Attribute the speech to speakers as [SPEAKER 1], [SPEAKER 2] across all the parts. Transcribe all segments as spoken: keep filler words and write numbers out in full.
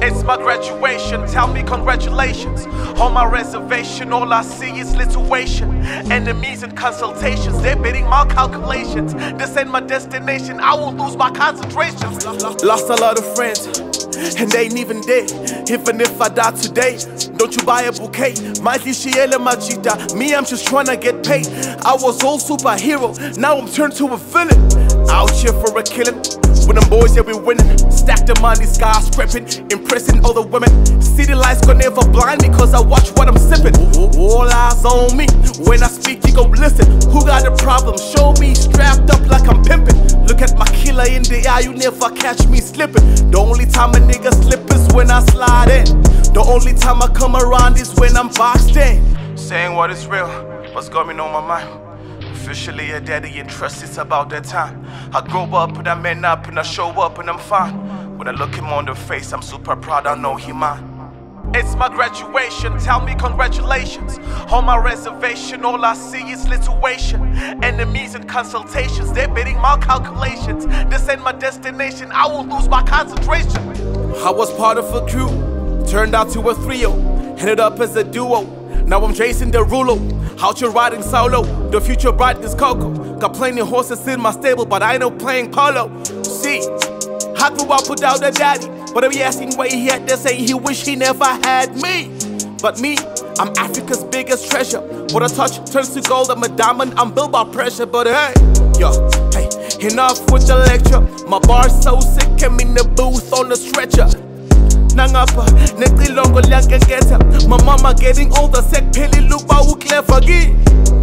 [SPEAKER 1] It's my graduation, tell me congratulations. On my reservation, all I see is lituation. Enemies and consultations, they're bidding my calculations. This ain't my destination, I will lose my concentration. Lost a lot of friends, and they ain't even dead. Even if I die today, don't you buy a bouquet. My Lishiele Majita, me I'm just tryna get paid. I was all superhero, now I'm turned to a villain. Out here for a killing, with them boys, yeah we winning. Stack the money, skyscraping, impressing all the women. City lights gon' never blind me, cause I watch what I'm sipping. All eyes on me, when I speak you gon' listen. Who got a problem? Show me, strapped up like I'm pimping. Look at my killer in the eye, you never catch me slipping. The only time a nigga slip is when I slide in. The only time I come around is when I'm boxed in. Saying what is real, what's going on my mind. Officially a daddy and trust, it's about that time. I grow up and I man up and I show up and I'm fine. When I look him on the face, I'm super proud, I know he mine. It's my graduation, tell me congratulations. On my reservation, all I see is lituation. Enemies and consultations, they're bidding my calculations. This ain't my destination, I will lose my concentration. I was part of a crew, turned out to a trio, ended up as a duo. Now I'm Jason Derulo, out here riding solo. The future bright is Coco. Got plenty horses in my stable, but I ain't no playing polo. See, I grew up without a daddy, but I be asking where he at, they say he wish he never had me. But me, I'm Africa's biggest treasure. What I touch turns to gold, I'm a diamond, I'm built by pressure. But hey, yo, hey, enough with the lecture. My bar's so sick, I'm in the booth on the stretcher. Nangapa, netilongo liangengeta. My mama getting older, sek peli look ba who clever gi.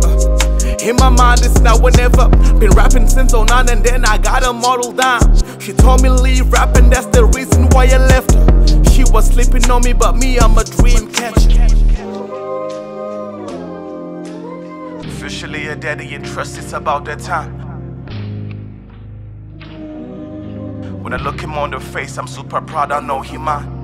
[SPEAKER 1] In my mind it's now or never. Been rapping since oh nine and then I got a model down. She told me leave rapping, that's the reason why I left her. She was sleeping on me, but me I'm a dream catcher. Officially a daddy and trust, it's about that time. When I look him on the face, I'm super proud, I know he mine.